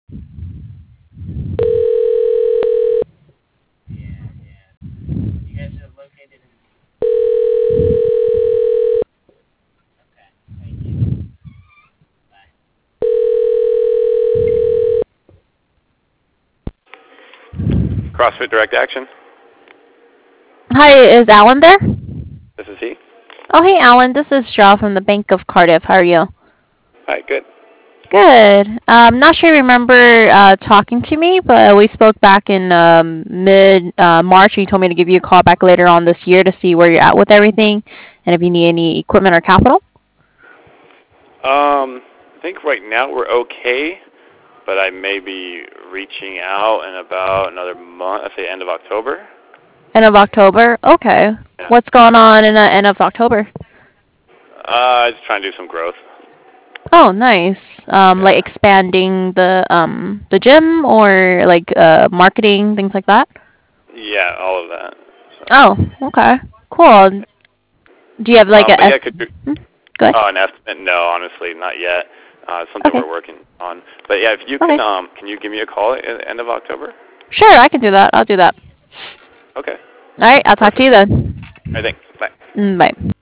CrossFit Direct Action. Hi, is Alan there? This is he. Oh, hey, Alan. This is Shaw from the Bank of Cardiff. How are you? Hi, good. Good. Not sure you remember talking to me, but we spoke back in mid-March. You told me to give you a call back later on this year to see where you're at with everything and if you need any equipment or capital. I think right now we're okay, but I may be reaching out in about another month. I say end of October. End of October? Okay. Yeah. What's going on in the end of October? Just trying to do some growth. Oh, nice. Like Yeah. expanding the gym or like marketing, things like that? Yeah, all of that. So. Oh, okay. Cool. Do you have like a But yeah, could you, Go ahead. an estimate? No, honestly, not yet. It's something Okay. we're working on. But yeah, if you Okay. can you give me a call at the end of October? Sure, I can do that. I'll do that. Okay. All right, I'll talk to Perfect. you then. I think. Bye. Bye.